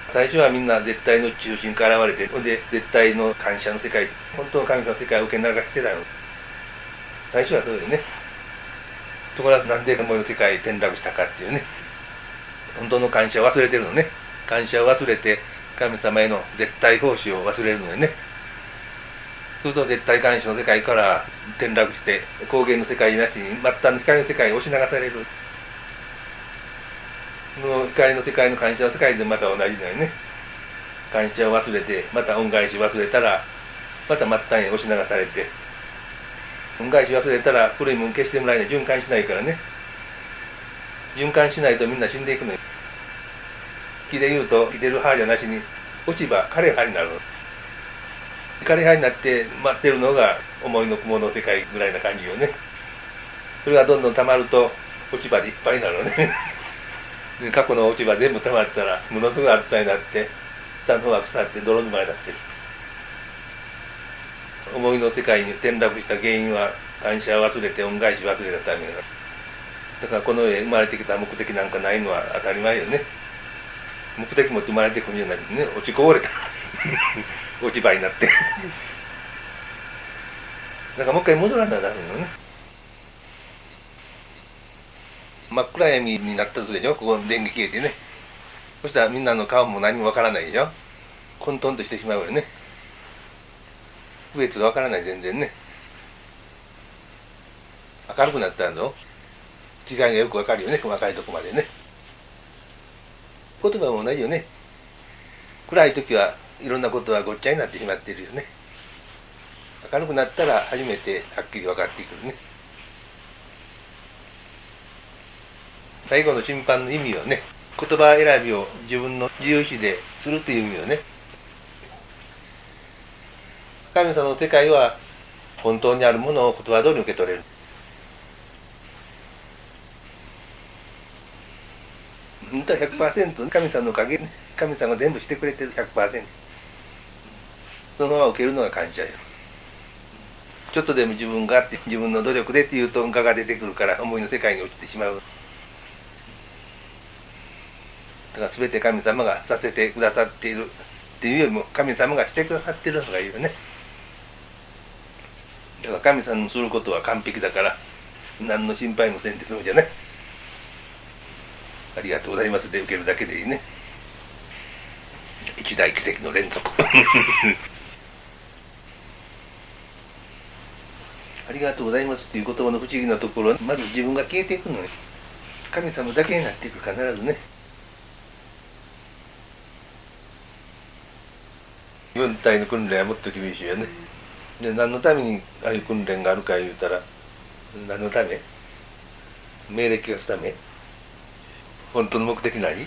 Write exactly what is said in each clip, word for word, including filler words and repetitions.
最初はみんな絶対の中心から現れて、ほんで絶対の感謝の世界、本当の神様の世界を受け流してたの。最初はそうでね。ところがなんで思いの世界に転落したかっていうね、本当の感謝を忘れてるのね。感謝を忘れて神様への絶対奉仕を忘れるのよね。そうすると絶対感謝の世界から転落して光源の世界なしに末端の光の世界に押し流される。その光の世界の感謝の世界でまた同じだよね。感謝を忘れてまた恩返し忘れたらまた末端へ押し流されて、恩返し忘れたら古いもん消してもらえない、循環しないからね。循環しないとみんな死んでいくのよ。木で言うと、生きてる葉じゃなしに落ち葉、枯れ葉になるの。枯れ葉になって待ってるのが思いの雲の世界ぐらいな感じよね。それがどんどん溜まると落ち葉でいっぱいになるのね。で過去の落ち葉全部溜まったらものすごい暑さになって下の方が腐って泥沼になってる。思いの世界に転落した原因は感謝を忘れて恩返し忘れたためだ。だからこの世へ生まれてきた目的なんかないのは当たり前よね。目的持って生まれてくるんじゃないね。落ちこぼれた落ち葉になってだからもう一回戻らなダメなのね。真っ暗闇になったとするでしょ。ここ電気消えてね。そしたらみんなの顔も何もわからないでしょ。混沌としてしまうよね。区別がわからない、全然ね。明るくなったの違いがよくわかるよね、細かいとこまでね。言葉も同じよね。暗い時はいろんなことはごっちゃになってしまっているよね。明るくなったら初めてはっきり分かってくるね。最後の審判の意味をね、言葉選びを自分の自由意志でするという意味をね。神様の世界は本当にあるものを言葉通り受け取れる。本当は ひゃくパーセント 神様のおかげ、神様が全部してくれてる ひゃくパーセント。そのまま受けるのが感謝よ。ちょっとでも自分があって自分の努力でっていうと我が出てくるから思いの世界に落ちてしまう。だから全て神様がさせてくださっているっていうよりも神様がしてくださってるのがいいよね。だから神様のすることは完璧だから何の心配もせんって済むじゃない。ありがとうございますで受けるだけでいいね。一大奇跡の連続ありがとうございますっていう言葉の不思議なところはまず自分が消えていくのよ。神様だけになっていく、必ずね。軍隊の訓練はもっと厳しいよね。で何のためにああいう訓練があるか言うたら、何のため？命令聞かすため？本当の目的何？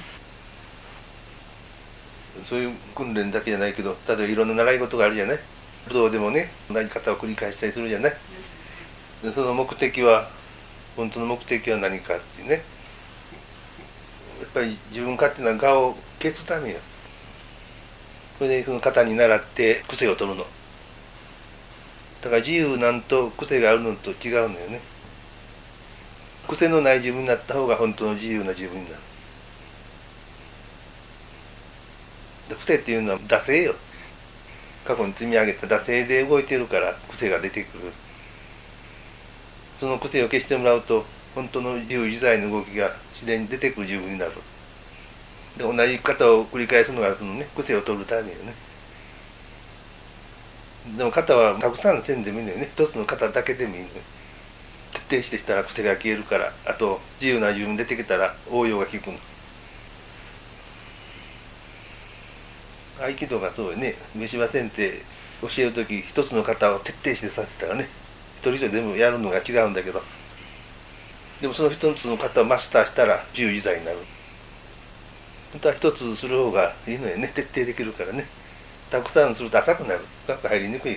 そういう訓練だけじゃないけど、例えばいろんな習い事があるじゃない。武道でもね、同じ方を繰り返したりするじゃない。でその目的は、本当の目的は何かってね。やっぱり自分勝手な我を消すためよ。それでその方に習って癖を取るの。だから自由なんと癖があるのと違うのよね。癖のない自分になった方が本当の自由な自分になる。癖っていうのは惰性よ。過去に積み上げた惰性で動いてるから癖が出てくる。その癖を消してもらうと本当の自由自在の動きが自然に出てくる自分になる。で同じ型を繰り返すのがそのね、癖を取るためよね。でも型はたくさんせんでもいいのよね。一つの型だけでもいいのよ。徹底してしたら癖が消えるから、あと自由な自分出てきたら応用が効くの。合気道がそうよね。飯場先生教える時一つの型を徹底してさせたらね、一人一人全部やるのが違うんだけど、でもその一つの型をマスターしたら自由自在になる。本当は一つする方がいいのよね。徹底できるからね。たくさんすると浅くなる。深く入りにくい。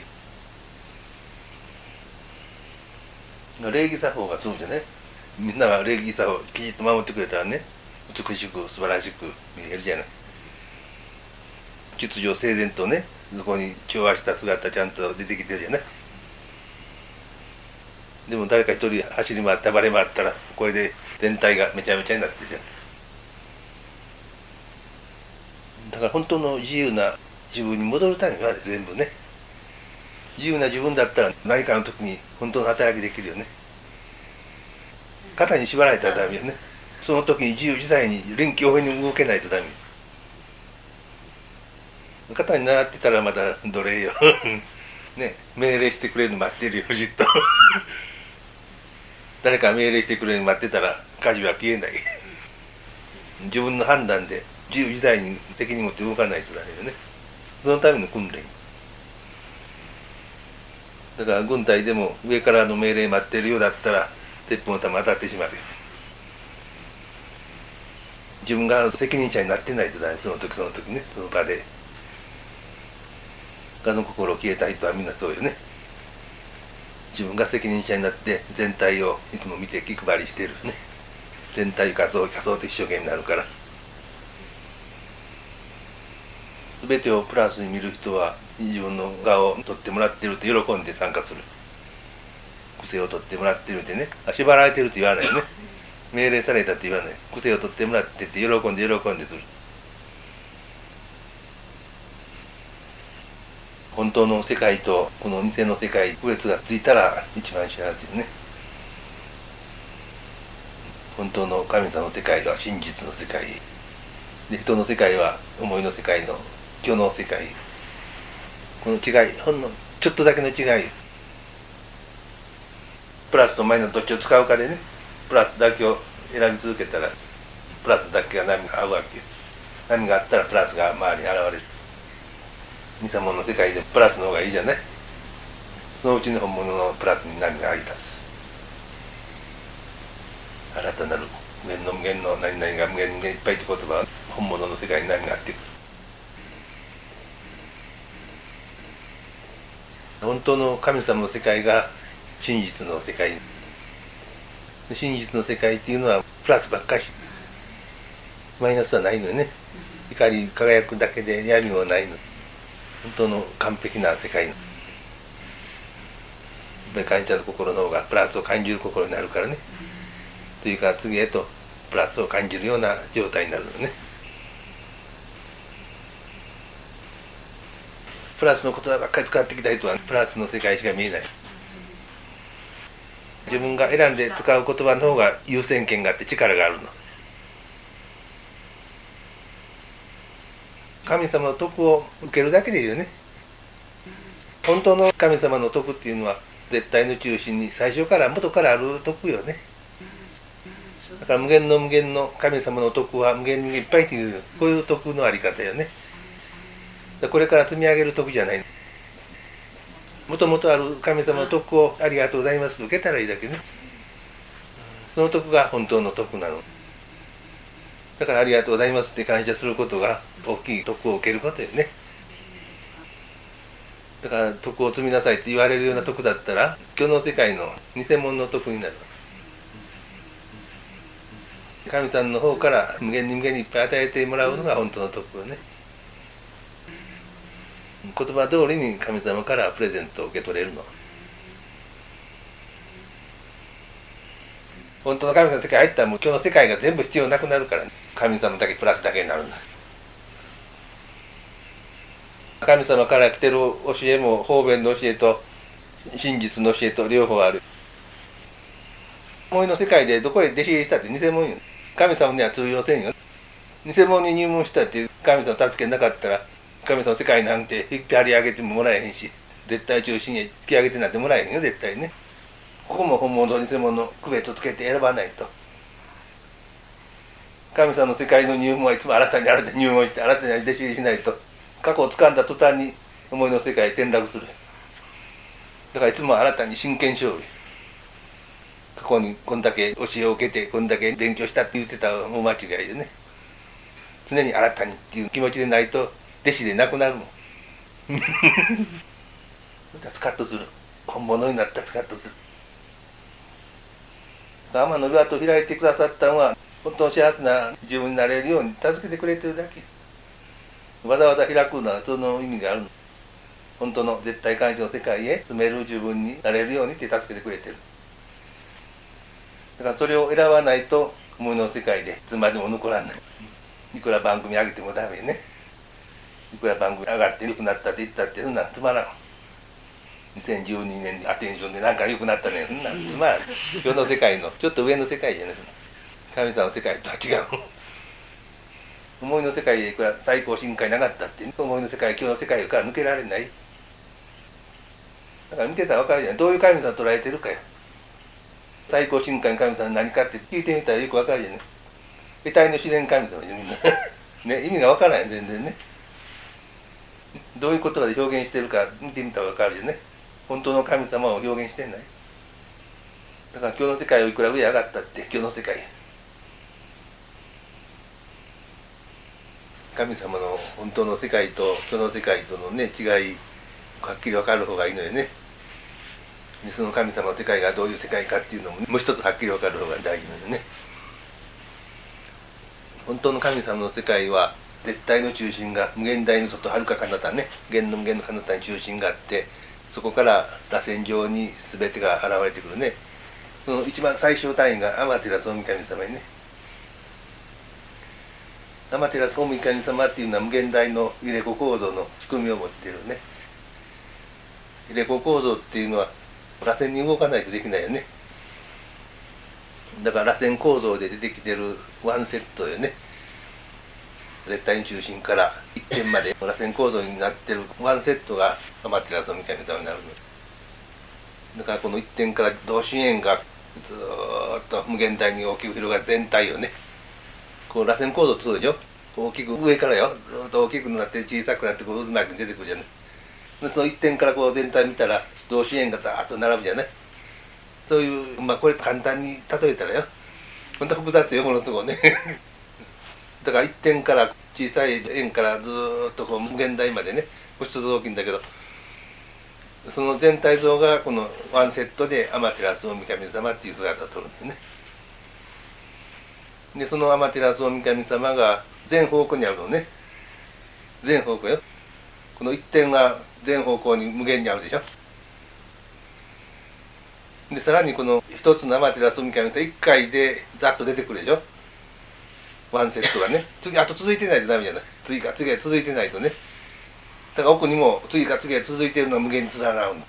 礼儀作法がそうじゃね。みんなが礼儀作法をきちっと守ってくれたらね、美しく素晴らしく見えるじゃない。秩序整然とね、そこに調和した姿ちゃんと出てきてるじゃない。でも誰か一人走り回った暴れ回ったらこれで全体がめちゃめちゃになってるじゃん。 だから本当の自由な自分に戻るためには全部ね、自由な自分だったら何かの時に本当の働きできるよね。肩に縛られたらダメよね。その時に自由自在に臨機応変に動けないとダメ。肩に習ってたらまた奴隷よね、命令してくれるの待ってるよ、じっと誰か命令してくれるの待ってたら舵は消えない自分の判断で自由自在に責任持って動かないとダメよね。そのための訓練だから、軍隊でも上からの命令待ってるようだったら鉄砲の弾当たってしまうよ。自分が責任者になってないとダメ。その時その時ね、その場で。他の心を消えた人はみんなそうよね。自分が責任者になって全体をいつも見て気配りしてるね。全体仮想仮想と一生懸命になるから。全てをプラスに見る人は自分の側を取ってもらってると喜んで参加する。癖を取ってもらってるってね、縛られてるって言わないよね。命令されたって言わない。癖を取ってもらってって喜んで喜んでする。本当の世界とこの偽の世界、区別がついたら一番幸せよね。本当の神様の世界は真実の世界で、人の世界は思いの世界の虚の世界。この違い、ほんのちょっとだけの違い。プラスとマイナスどっちを使うかでね、プラスだけを選び続けたらプラスだけが波が合うわけよ。波があったらプラスが周りに現れる。偽物の世界でプラスの方がいいじゃない。そのうちに本物のプラスに波があり立つ。新たなる無限の無限の何々が無限無限いっぱいって言葉は本物の世界に波があってくる。本当の神様の世界が真実の世界。真実の世界っていうのはプラスばっかり。マイナスはないのよね。光り輝くだけで闇もないの。本当の完璧な世界の。感じちゃう心の方がプラスを感じる心になるからね。というか次へとプラスを感じるような状態になるのね。プラスの言葉ばっかり使ってきた人はプラスの世界しか見えない。自分が選んで使う言葉の方が優先権があって力があるの。神様の徳を受けるだけでいいよね。本当の神様の徳っていうのは絶対の中心に最初から元からある徳よね。だから無限の無限の神様の徳は無限にいっぱいという、こういう徳のあり方よね。これから積み上げる徳じゃない。もともとある神様の徳をありがとうございますと受けたらいいだけね。その徳が本当の徳なの。だからありがとうございますって感謝することが大きい徳を受けることよね。だから徳を積みなさいって言われるような徳だったら虚の世界の偽物の徳になる。神さんの方から無限に無限にいっぱい与えてもらうのが本当の徳よね。言葉通りに神様からプレゼントを受け取れるの。本当の神様の世界入ったらもう今日の世界が全部必要なくなるから、ね、神様だけプラスだけになるんだ。神様から来てる教えも方便の教えと真実の教えと両方ある。思いの世界でどこへ弟子入りしたって偽物よ。神様には通用せんよ。偽物に入門したって神様助けなかったら神様の世界なんて引っ張り上げてももらえへんし、絶対中心へ引き上げてなんてもらえへんよ、絶対ね。ここも本物と偽物の区別をつけて選ばないと。神様の世界の入門はいつも新たに新たに入門して新たに弟子入りしないと、過去を掴んだ途端に思いの世界へ転落する。だからいつも新たに真剣勝利。過去にこんだけ教えを受けてこんだけ勉強したって言ってた大間違いでね。常に新たにっていう気持ちでないと弟子でなくなるもんスカッとする。本物になったらスカッとする。天の岩と開いてくださったのは本当の幸せな自分になれるように助けてくれてるだけ。わざわざ開くのはその意味があるの。本当の絶対感謝の世界へ住める自分になれるようにって助けてくれてる。だからそれを選ばないと思いの世界でいつまでも残らない。いくら番組上げてもダメね。 いくら番組上がって良くなったって言ったってそんなんつまらん。にせんじゅうにねんにアテンションでなんか良くなったねん、そんなんつまらん。今日の世界のちょっと上の世界じゃない、神様の世界とは違う。思いの世界でいくら最高深海なかったって、思いの世界、今日の世界から抜けられない。だから見てたら分かるじゃない、どういう神様を捉えてるかよ。最高深海の神様何かって聞いてみたらよく分かるじゃない。得体の自然神様じゃみんなね、意味が分からない全然ね。どういう言葉で表現してるか見てみたら分かるよね。本当の神様を表現してんない。だから今日の世界をいくら上上がったって今日の世界、神様の本当の世界と今日の世界とのね違いはっきり分かる方がいいのよね。でその神様の世界がどういう世界かっていうのももう一つはっきり分かる方が大事なのよね。本当の神様の世界は絶対の中心が無限大の外はるか彼方ね、限の無限の彼方に中心があって、そこから螺旋状に全てが現れてくるね。その一番最小単位が天照大神様にね。天照大神様っていうのは無限大の入れ子構造の仕組みを持っているね。入れ子構造っていうのは螺旋に動かないとできないよね。だから螺旋構造で出てきてるワンセットよね。絶対の中心から一点まで螺旋構造になってるワンセットが天照大神様になるの。だからこの一点から同心円がずーっと無限大に大きく広がる全体をね、こう螺旋構造ってそうでしょ。大きく上からよ、ずーっと大きくなって小さくなってこう渦巻きに出てくるじゃない。その一点からこう全体見たら同心円がザーッと並ぶじゃない。そういう、まあこれ簡単に例えたらよ、ほんと複雑よものすごいねだから一点から小さい円からずーっとこう無限大までね、一つ大きいんだけど、その全体像がこのワンセットで天照大神様っていう姿をとるんですね。でその天照大神様が全方向にあるのね。全方向よ。この一点が全方向に無限にあるでしょ。でさらにこの一つの天照大神様一回でざっと出てくるでしょ。ワンセットがね、次あと続いてないとダメじゃない。次か次へ続いてないとね。だから奥にも次か次へ続いているのは無限につながるの。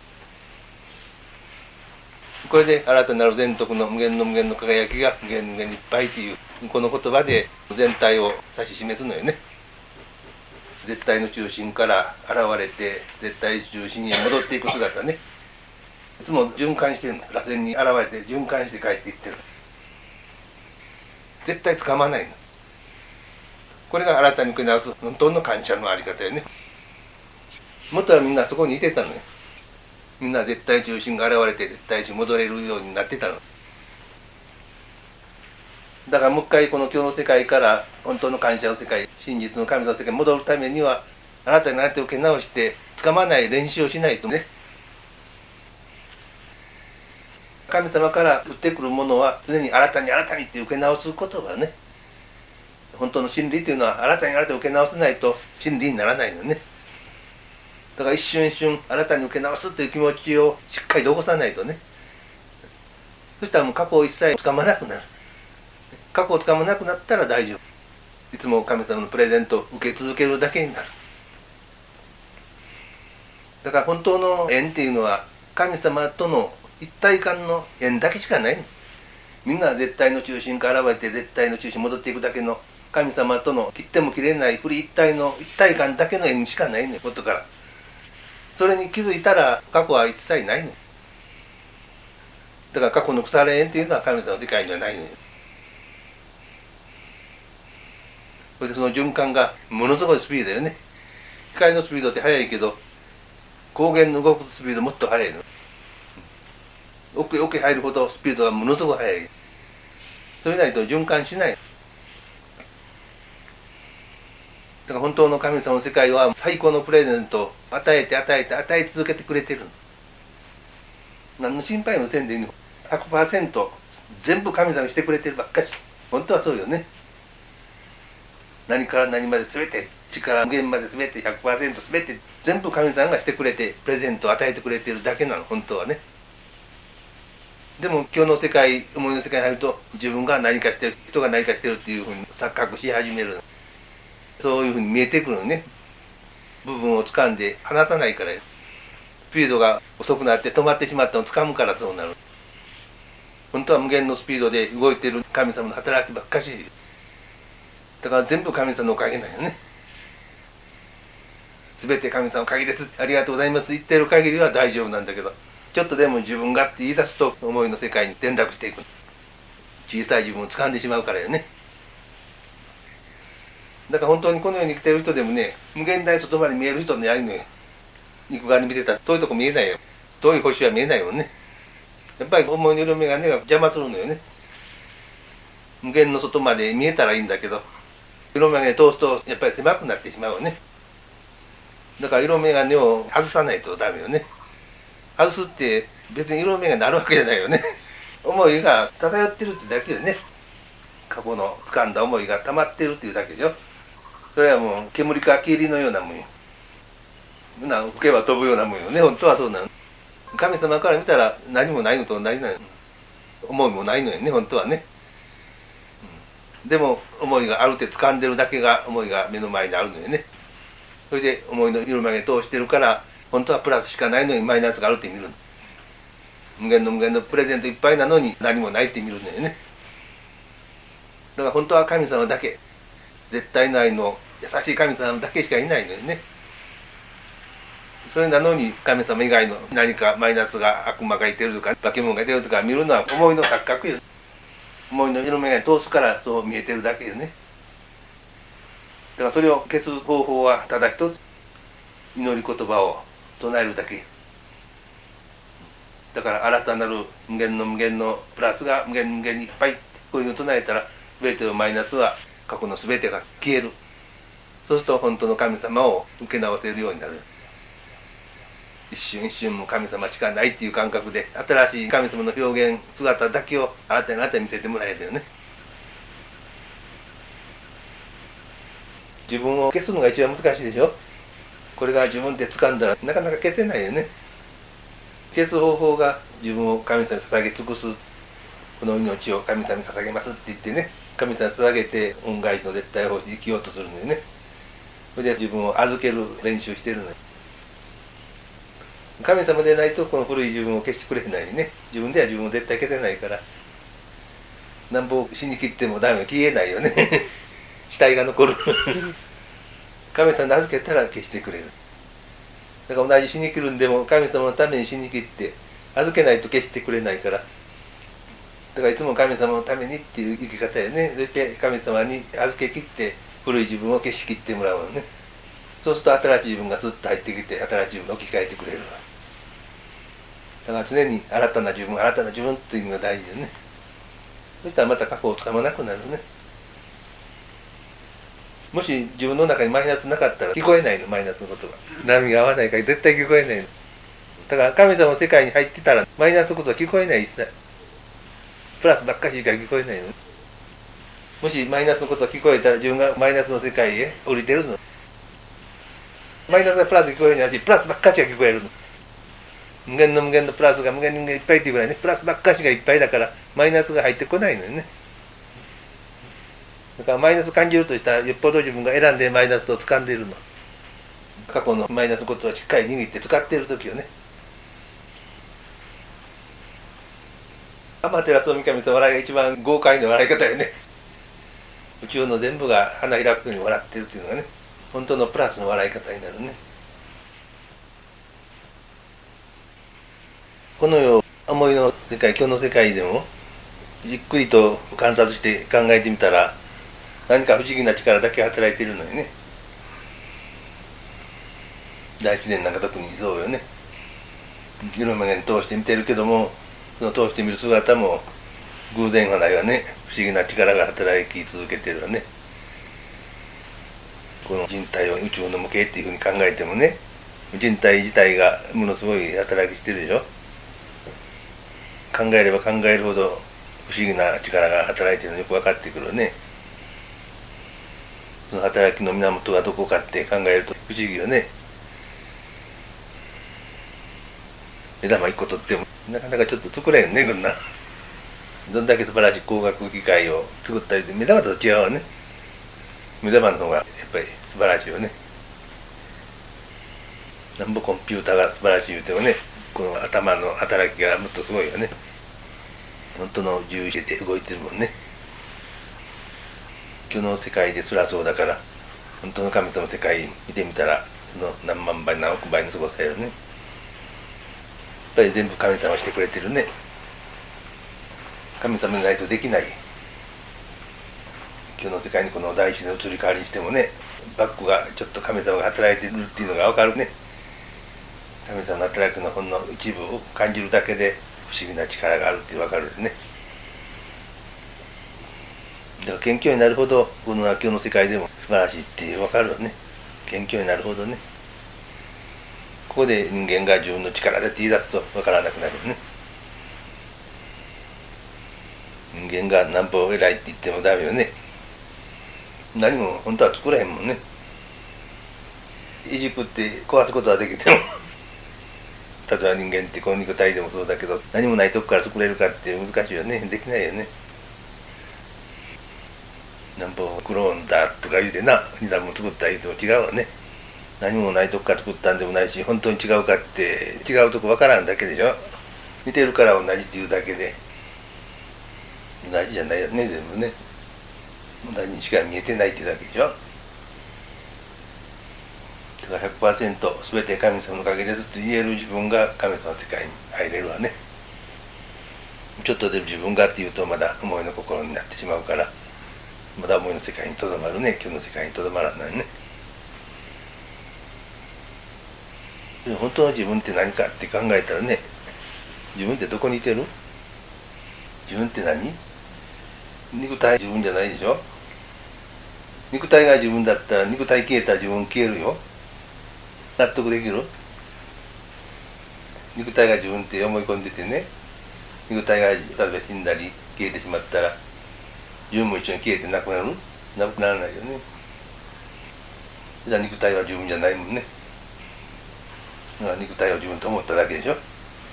これで新たなる全徳の無限の無限の輝きが無限無限にいっぱいというこの言葉で全体を指し示すのよね。絶対の中心から現れて絶対中心に戻っていく姿ね。いつも循環してるの。螺旋に現れて循環して帰っていってる。絶対つかまないの。これが新たに受け直す本当の感謝のあり方よね。元はみんなそこにいてたのよ。みんな絶対中心が現れて絶対中に戻れるようになってたの。だからもう一回この今日の世界から本当の感謝の世界、真実の神様の世界に戻るためには新たになって受け直してつかまない練習をしないとね。神様から降ってくるものは常に新たに新たにって受け直すことがね、本当の真理というのは新たに新たに受け直さないと真理にならないのね。だから一瞬一瞬新たに受け直すという気持ちをしっかりと起こさないとね。そしたらもう過去を一切つかまなくなる。過去をつかまなくなったら大丈夫。いつも神様のプレゼントを受け続けるだけになる。だから本当の縁っていうのは神様との一体感の縁だけしかないの。みんな絶対の中心から現れて絶対の中心に戻っていくだけの神様との切っても切れない不離一体の一体感だけの縁しかないのよ、元から。それに気づいたら過去は一切ないのよ。だから過去の腐れ縁っていうのは神様の世界にはないのよ。そしてその循環がものすごいスピードだよね。光のスピードって速いけど光源の動くスピードもっと速いの。奥へ奥へ入るほどスピードがものすごく速い。それないと循環しない。だから本当の神様の世界は最高のプレゼントを与えて与えて与え続けてくれてる。何の心配もせんでいいの。ひゃくパーセント 全部神様にしてくれてるばっかり。本当はそうよね。何から何まで全て力無限まで全て ひゃくパーセント 全て全部神様がしてくれてプレゼントを与えてくれてるだけなの、本当はね。でも今日の世界、思いの世界に入ると自分が何かしてる、人が何かしてるっていうふうに錯覚し始める。そういうふうに見えてくるのね。 部分を掴んで離さないからよ。スピードが遅くなって止まってしまったのを掴むからそうなる。本当は無限のスピードで動いている神様の働きばっかし。だから全部神様のおかげなんよね。全て神様のおかげです、ありがとうございます言ってる限りは大丈夫なんだけど、ちょっとでも自分がって言い出すと思いの世界に転落していく。小さい自分を掴んでしまうからよね。だから本当にこの世に生きている人でもね、無限大外まで見える人のやるのよ。肉眼で見てたら遠いとこ見えないよ。遠い星は見えないもんね。やっぱり思いの色眼鏡が邪魔するのよね。無限の外まで見えたらいいんだけど、色眼鏡通すとやっぱり狭くなってしまうよね。だから色眼鏡を外さないとダメよね。外すって別に色眼鏡になるわけじゃないよね。思いが漂ってるってだけよね。過去の掴んだ思いが溜まってるっていうだけでしょ。それはもう煙か霧のようなもんよ。な吹けば飛ぶようなもんよね。本当はそうなの。神様から見たら何もないのと同じなの。思いもないのよね、本当はね。でも思いがあるって掴んでるだけが思いが目の前にあるのよね。それで思いの色曲げ通してるから、本当はプラスしかないのにマイナスがあるって見る。無限の無限のプレゼントいっぱいなのに何もないって見るのよね。だから本当は神様だけ、絶対の愛の優しい神様だけしかいないのよね。それなのに神様以外の何かマイナスが悪魔がいてるとか化け物がいてるとか見るのは思いの錯覚よ。思いの色眼鏡通すからそう見えてるだけよね。だからそれを消す方法はただ一つ、祈り言葉を唱えるだけ。だから新たなる無限の無限のプラスが無限無限にいっぱい、こういうのを唱えたら全てのマイナスは過去の全てが消える。そうすると本当の神様を受け直せるようになる。一瞬一瞬も神様しかないっていう感覚で、新しい神様の表現姿だけを新たに新たに見せてもらえるよね。自分を消すのが一番難しいでしょ。これが自分で掴んだらなかなか消せないよね。消す方法が自分を神様に捧げ尽くす。この命を神様に捧げますって言ってね、神様に捧げて恩返しの絶対法で生きようとするのよね。それで自分を預ける練習してるのよ。神様でないとこの古い自分を消してくれないね。自分では自分を絶対消せないから、なんぼ死に切ってもダメ、消えないよね。死体が残る。神様に預けたら消してくれる。だから同じ死に切るんでも神様のために死に切って預けないと消してくれないから、だからいつも神様のためにっていう生き方やね。そして神様に預け切って古い自分を消し切ってもらうのね。そうすると新しい自分がスッと入ってきて新しい自分を置き換えてくれる。だから常に新たな自分新たな自分っていうのが大事よね。そしたらまた過去をつかまなくなるね。もし自分の中にマイナスなかったら聞こえないの、マイナスのことが。波が合わないから絶対聞こえないの。だから神様の世界に入ってたらマイナスのことは聞こえない一切。プラスばっかりしか聞こえないの。もしマイナスのことが聞こえたら自分がマイナスの世界へ降りてるの。マイナスがプラス聞こえないし、プラスばっかしが聞こえるの。無限の無限のプラスが無限の無限いっぱいっていうぐらいね、プラスばっかしがいっぱいだからマイナスが入ってこないのよね。だからマイナス感じるとしたらよっぽど自分が選んでマイナスを掴んでいるの。過去のマイナスのことをしっかり握って使っている時よね。天照大神様笑いが一番豪快な笑い方よね。宇宙の全部が花開くように笑ってるというのがね、本当のプラスの笑い方になるね。この世思いの世界、今日の世界でもじっくりと観察して考えてみたら、何か不思議な力だけ働いているのよね。大自然なんか特にそうよね。色眼鏡通して見てるけども、その通して見る姿も偶然はないわね。不思議な力が働き続けてるわね。この人体を宇宙の模型っていうふうに考えてもね、人体自体がものすごい働きしてるでしょ。考えれば考えるほど不思議な力が働いてるのよく分かってくるね。その働きの源がどこかって考えると不思議よね。目玉一個取ってもなかなかちょっと作れんよね、こんな。どんだけ素晴らしい工学機械を作ったりで目玉と違うわね。目玉の方がやっぱり素晴らしいよね。 なんぼコンピューターが素晴らしい言うてもね、この頭の働きがもっとすごいよね。本当の自由意志で動いてるもんね。今日の世界ですらそうだから、本当の神様の世界見てみたら、その何万倍何億倍のすごさよね。やっぱり全部神様してくれてるね。神様でないとできない。今日の世界にこの大自然の移り変わりにしてもね、バックがちょっと神様が働いてるっていうのが分かるね。神様の働きのほんの一部を感じるだけで不思議な力があるって分かるね。だから謙虚になるほどこの今日の世界でも素晴らしいって分かるよね。謙虚になるほどね。ここで人間が自分の力でって言い出すと分からなくなるよね。人間がなんぼ偉いって言ってもダメよね。何も本当は作らへんもんね。いじくって壊すことはできても例えば人間ってこの肉体でもそうだけど、何もないとこから作れるかって難しいよね。できないよね。なんぼクローンだとか言うてな、二段も作った言うても違うわね。何もないとこから作ったんでもないし、本当に違うかって違うとこ分からんだけでしょ。似てるから同じっていうだけで同じじゃないよね。全部ね、同じにしか見えてないっていうだけでしょ。だから ひゃくパーセント 全て神様のおかげですと言える自分が神様の世界に入れるわね。ちょっとで自分がっていうとまだ思いの心になってしまうから、まだ思いの世界にとどまるね。今日の世界にとどまらないね。本当の自分って何かって考えたらね、自分ってどこにいてる？自分って何？肉体自分じゃないでしょ。肉体が自分だったら肉体消えたら自分消えるよ。納得できる？肉体が自分って思い込んでてね、肉体が例えば死んだり消えてしまったら自分も一緒に消えてなくなる？なくならないよね。じゃあ肉体は自分じゃないもんね。だから肉体を自分と思っただけでしょ。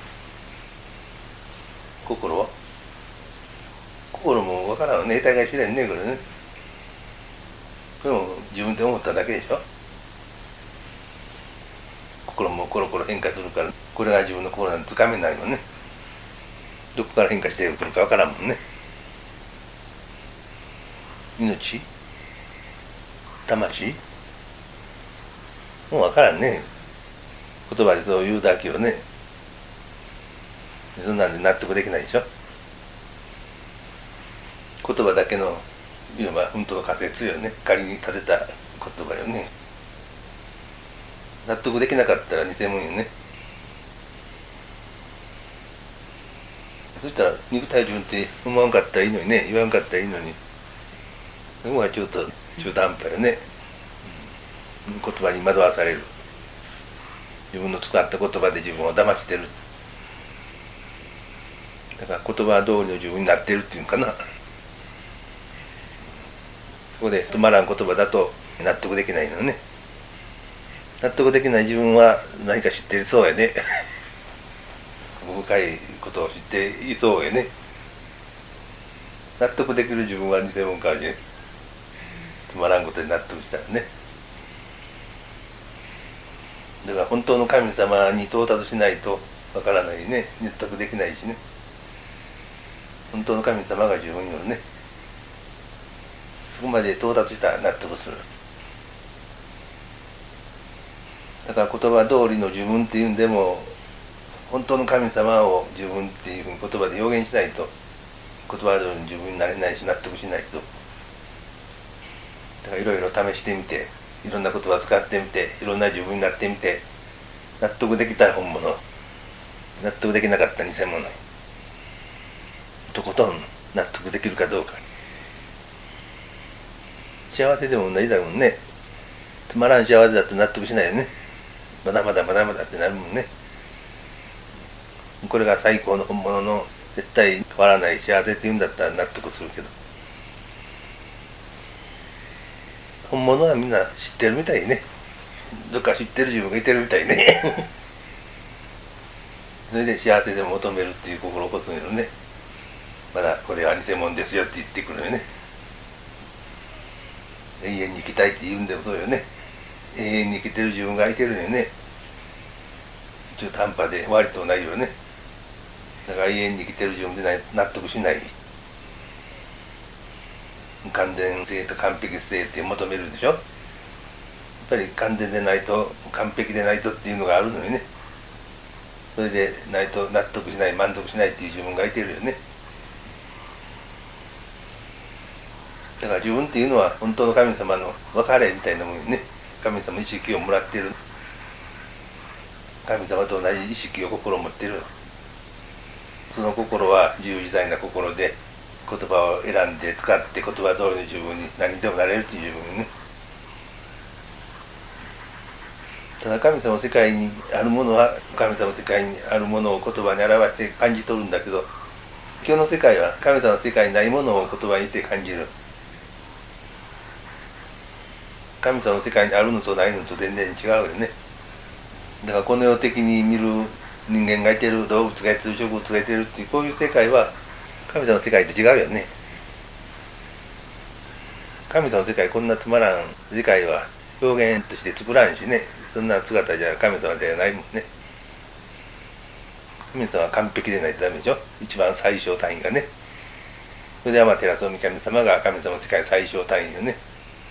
心は心も分からんね。得体が知れんね。これね、これも自分で思っただけでしょ。心もコロコロ変化するから、これが自分の心なんてつかめないもんね。どこから変化してくるか分からんもんね。命、魂、もう分からんね。言葉でそう言うだけをね。そんなんで納得できないでしょ。言葉だけのいわば本当の仮説よね。仮に立てた言葉よね。納得できなかったら偽物よね。そしたら肉体自分って思わんかったらいいのにね。言わんかったらいいのに、そこはちょっと中途半端よね。言葉に惑わされる。自分の使った言葉で自分を騙してる。だから言葉通りの自分になってるっていうかな。そこで止まらん言葉だと納得できないのね。納得できない自分は何か知っていそうやね。深いことを知っていそうやね。納得できる自分は偽物かね。止まらんことで納得したらね。だから本当の神様に到達しないとわからないね。納得できないしね。本当の神様が自分よね。そこまで到達したら納得する。だから言葉通りの自分っていうんでも、本当の神様を自分っていうふうに言葉で表現しないと、言葉通りの自分になれないし、納得しないと。だからいろいろ試してみて、いろんな言葉を使ってみて、いろんな自分になってみて、納得できたら本物、納得できなかったら偽物。とことん納得できるかどうか。幸せでも同じだもんね。つまらん幸せだって納得しないよね。まだまだまだまだってなるもんね。これが最高の本物の絶対変わらない幸せって言うんだったら納得するけど、本物はみんな知ってるみたいね。どっか知ってる自分がいてるみたいね。それで幸せでも求めるっていう心を起こすのよね。まだこれは偽物ですよって言ってくるよね。永遠に生きたいって言うんでもそうよね。永遠に生きてる自分がいてるのよね。 中途半端で終わりと同じよね。だから永遠に生きてる自分でない納得しない、完全性と完璧性って求めるでしょ。やっぱり完全でないと、完璧でないとっていうのがあるのにね。それでないと納得しない、満足しないっていう自分がいてるよね。だから自分っていうのは本当の神様の分かれみたいなもんね。神様の意識をもらってる、神様と同じ意識を心を持ってる。その心は自由自在な心で、言葉を選んで使って言葉通りの自分に何にでもなれるっていう自分にね。ただ神様の世界にあるものは神様の世界にあるものを言葉に表して感じ取るんだけど、今日の世界は神様の世界にないものを言葉にして感じる。神様の世界にあるのとないのと全然違うよね。だからこの世的に見る人間がいてる、動物がいてる、植物がいてるっていうこういう世界は神様の世界と違うよね。神様の世界こんなつまらん世界は表現として作らんしね。そんな姿じゃ神様ではないもんね。神様は完璧でないとダメでしょ。一番最小単位がね。それで天照大神様が神様の世界最小単位よね。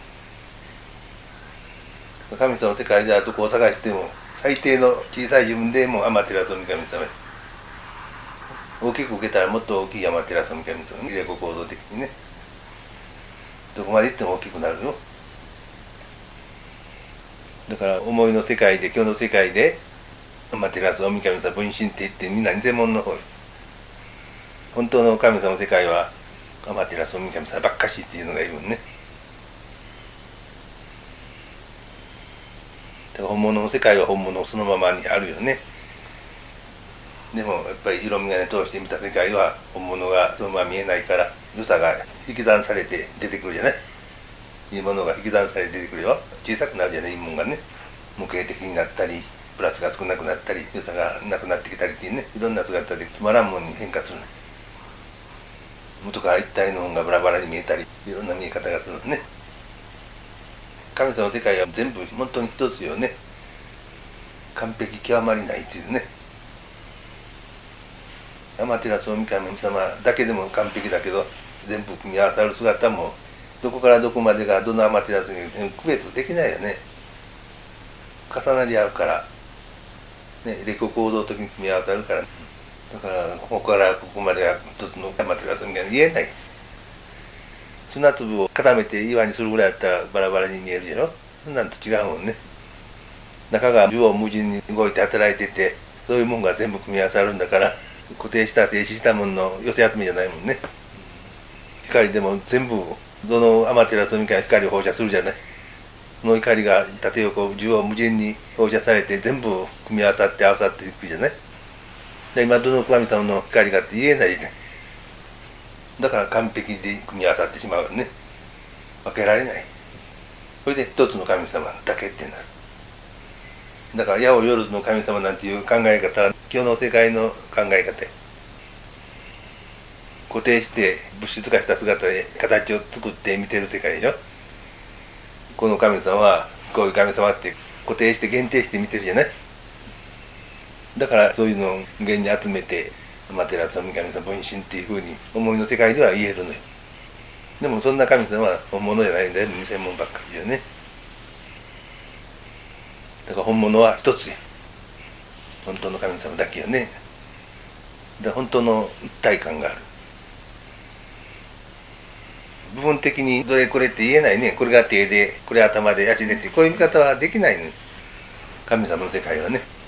神様の世界ではどこを探しても最低の小さい自分でも天照大神様、大きく受けたらもっと大きい天照大神様、入れ子構造的にね、どこまで行っても大きくなるよ。だから思いの世界で、今日の世界で天照大神様分身って言ってみんな偽物の方よ。本当の神様の世界は天照大神様ばっかしっていうのがいるもんね。本物の世界は本物そのままにあるよね。でもやっぱり色眼鏡通して見た世界は本物がそのまま見えないから、良さが引き算されて出てくるじゃない。いいものが引き算されて出てくるよ。小さくなるじゃない、いいものがね。模型的になったり、プラスが少なくなったり、良さがなくなってきたりっていうね、いろんな姿でつまらんものに変化する。元から一体の本がバラバラに見えたり、いろんな見え方がするね。神様の世界は全部本当に一つよね。完璧極まりないっていうね。天照大神様だけでも完璧だけど、全部組み合わさる姿もどこからどこまでがどの天照大神区別できないよね。重なり合うから、ね、レコ行動的に組み合わさるから、だからここからここまでが一つの天照大神が言えない。砂粒を固めて岩にするぐらいだったらバラバラに見えるでしょ。そんなんと違うもんね。中が縦横無尽に動いて働いてて、そういうもんが全部組み合わさるんだから、固定した静止したものの寄せ集めじゃないもんね。光でも全部どの天照大神が光を放射するじゃない。その光が縦横縦横無尽に放射されて全部組み合わさって合わさっていくじゃない。で今どの神様の光かって言えないね。だから完璧で組み合わさってしまうよね。分けられない。それで一つの神様だけってなる。だから八百万の神様なんていう考え方は今日の世界の考え方。固定して物質化した姿で形を作って見てる世界でしょ。この神様はこういう神様って固定して限定して見てるじゃない。だからそういうのを現に集めて天照大神様分身っていうふうに思いの世界では言えるのよ。でもそんな神様は本物じゃないんだよ。偽物ばっかりよね。だから本物は一つよ。本当の神様だけよね。だから本当の一体感がある。部分的にどれこれって言えないね。これが手で、これ頭で、足でってこういう見方はできないのよ。神様の世界はね。